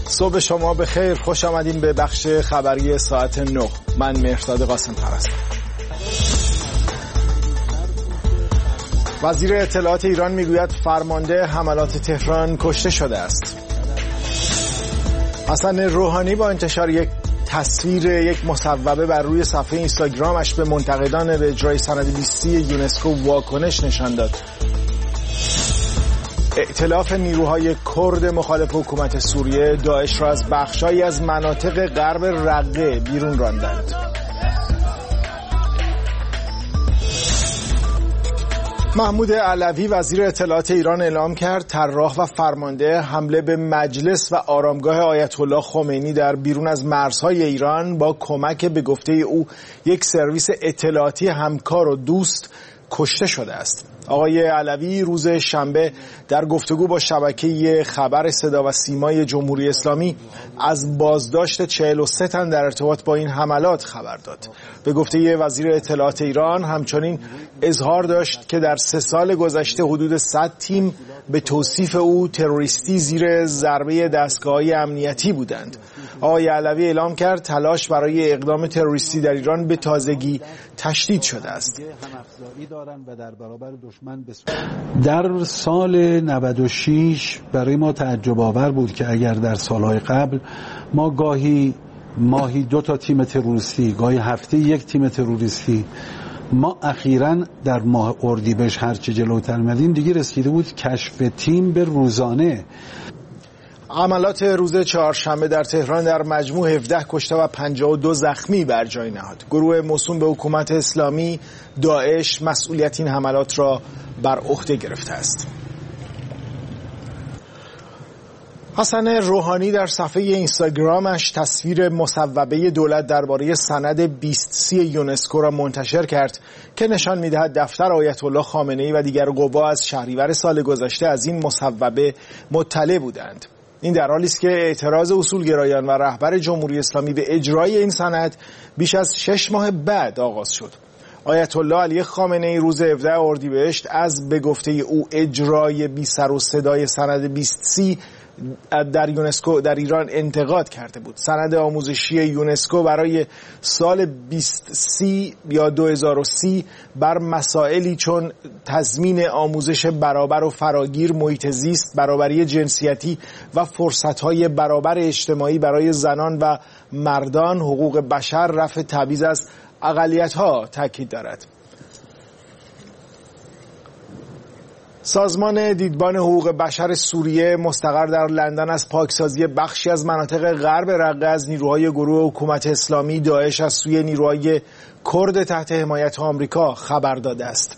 صبح شما بخیر، خوش آمدین به بخش خبری ساعت 9. من مهرداد قاسم هستم. وزیر اطلاعات ایران میگوید فرمانده حملات تهران کشته شده است. حسن روحانی با انتشار یک تصویر یک مصوبه بر روی صفحه اینستاگرامش به منتقدان به اجرای سند 20 یونسکو واکنش نشان داد. ائتلاف نیروهای کرد مخالف حکومت سوریه داعش را از بخشایی از مناطق غرب رقه بیرون راندند. محمود علوی وزیر اطلاعات ایران اعلام کرد طراح و فرمانده حمله به مجلس و آرامگاه آیت الله خمینی در بیرون از مرزهای ایران با کمک به گفته او یک سرویس اطلاعاتی همکار و دوست کشته شده است. آقای علوی روز شنبه در گفتگو با شبکه خبر صدا و سیمای جمهوری اسلامی از بازداشت 43 تن در ارتباط با این حملات خبر داد. به گفته وزیر اطلاعات ایران همچنین اظهار داشت که در 3 سال گذشته حدود 100 تیم به توصیف او تروریستی زیر ضربه دستگاه‌های امنیتی بودند. آقای علوی اعلام کرد تلاش برای اقدام تروریستی در ایران به تازگی تشدید شده است. در سال 96 برای ما تعجب آور بود که اگر در سالهای قبل ما گاهی ماهی 2 تا تیم تروریستی، گاهی هفته 1 تیم تروریستی، ما اخیراً در ماه اردیبهشت هرچه جلوتر اومدیم دیگه رسیده بود کشف تیم به روزانه. حملات روز چهارشنبه در تهران در مجموع 17 کشته و 52 زخمی بر جای نهاد. گروه موسوم به حکومت اسلامی داعش مسئولیت این حملات را بر عهده گرفته است. حسن روحانی در صفحه اینستاگرامش تصویر مصوبه دولت درباره سند 20 یونسکو را منتشر کرد که نشان می‌دهد دفتر آیت الله خامنه‌ای و دیگر قوا از شهریور سال گذشته از این مصوبه مطلع بودند. این در حالی است که اعتراض اصولگرایان و رهبر جمهوری اسلامی به اجرای این سند بیش از 6 ماه بعد آغاز شد. آیت الله علی خامنه‌ای روز 17 اردیبهشت از به گفته او اجرای بی سر و صدای سند 20 در یونسکو در ایران انتقاد کرده بود. سند آموزشی یونسکو برای سال 2030 یا 2030 بر مسائلی چون تضمین آموزش برابر و فراگیر، محیط زیست، برابری جنسیتی و فرصت‌های برابر اجتماعی برای زنان و مردان، حقوق بشر، رفع تبعیض از اقلیت‌ها تاکید دارد. سازمان دیدبان حقوق بشر سوریه مستقر در لندن از پاکسازی بخشی از مناطق غرب رقه از نیروهای گروه حکومت اسلامی داعش از سوی نیروهای کرد تحت حمایت آمریکا خبر داده است.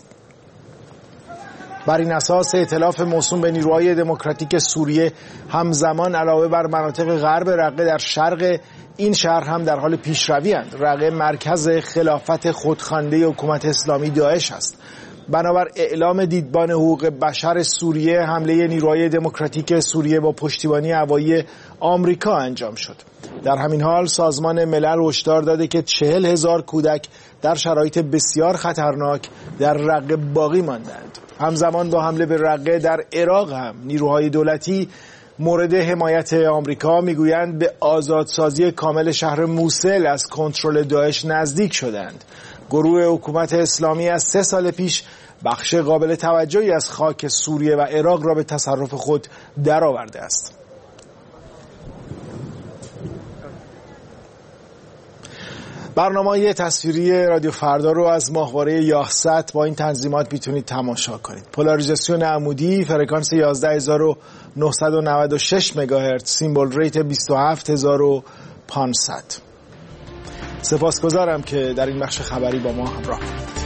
بر این اساس ائتلاف موسوم به نیروهای دموکراتیک سوریه همزمان علاوه بر مناطق غرب رقه در شرق این شهر هم در حال پیشروی اند. رقه مرکز خلافت خودخوانده حکومت اسلامی داعش است. بنابر اعلام دیدبان حقوق بشر سوریه حمله نیروهای دموکراتیک سوریه با پشتیبانی هوایی آمریکا انجام شد. در همین حال سازمان ملل هشدار داده که 40,000 کودک در شرایط بسیار خطرناک در رقه باقی ماندند. همزمان با حمله به رقه در عراق هم نیروهای دولتی مورد حمایت آمریکا میگویند به آزادسازی کامل شهر موصل از کنترل داعش نزدیک شدند. گروه حکومت اسلامی از 3 سال پیش بخش قابل توجهی از خاک سوریه و عراق را به تصرف خود درآورده است. برنامه تصویری رادیو فردا رو از ماهواره یاهست با این تنظیمات میتونید تماشا کنید. پولاریزاسیون عمودی، فرکانس 11996 مگاهرتز، سیمبل ریت 27500. سپاسگزارم که در این بخش خبری با ما همراه بودید.